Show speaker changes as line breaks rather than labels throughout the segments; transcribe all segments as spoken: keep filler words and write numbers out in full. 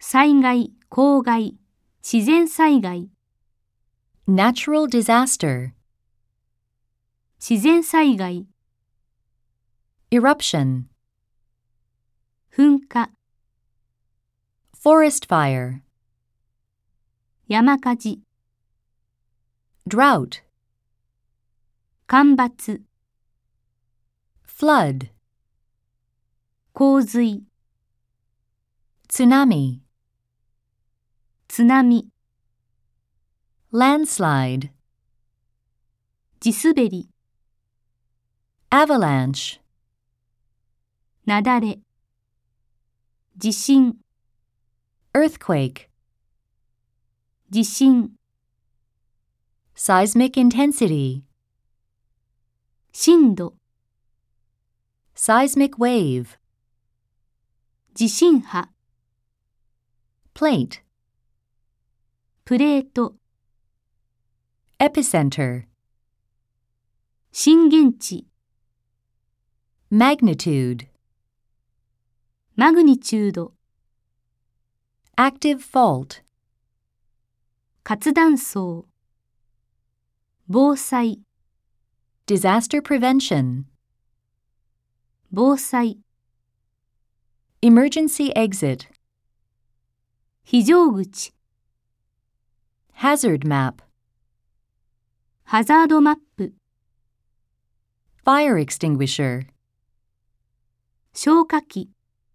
災害、公害、自然災害、
natural disaster,
自然災害、
eruption,
噴火、
forest fire,
山火事、
drought,
干ばつ、
flood,
洪水、
tsunami,
津波、
landslide,
地滑り、
avalanche,
雪崩、地震、
earthquake,
地震、
seismic intensity,
震度、
seismic wave,
地震波、
plate,
プレート、
epicenter,
震源地、
magnitude,
マグニチュード、
active fault,
活断層、防災、
disaster prevention,
防災、
emergency exit,
非常口、
hazard map,
ハザードマップ、
fire extinguisher,
消火器、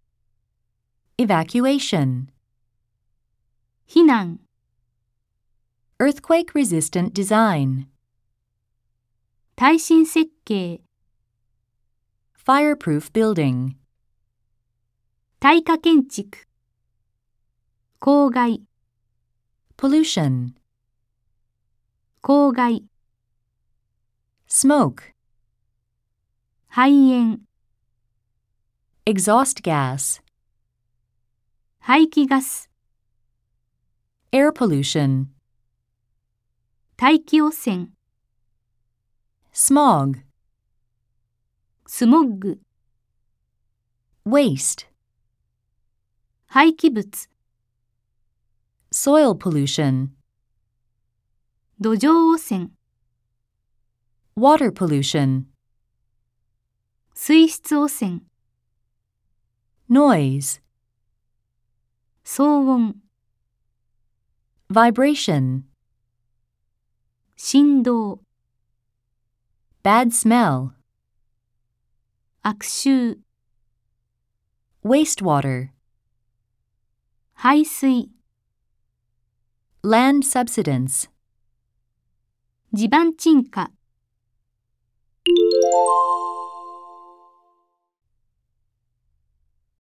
evacuation,
避難、
earthquake resistant design,
耐震設計、
fireproof building,
耐火建築、公害、
pollution,
公害、
smoke,
肺炎、
exhaust gas,
排気ガス、
air pollution,
大気汚染、
smog,
スモッグ、
waste,
廃棄物、
soil pollution,
土壌汚染、
water pollution,
水質汚染、
noise,
騒音、
vibration,
振動、
bad smell,
悪臭、
wastewater,
排水、
land subsidence.
地盤沈下。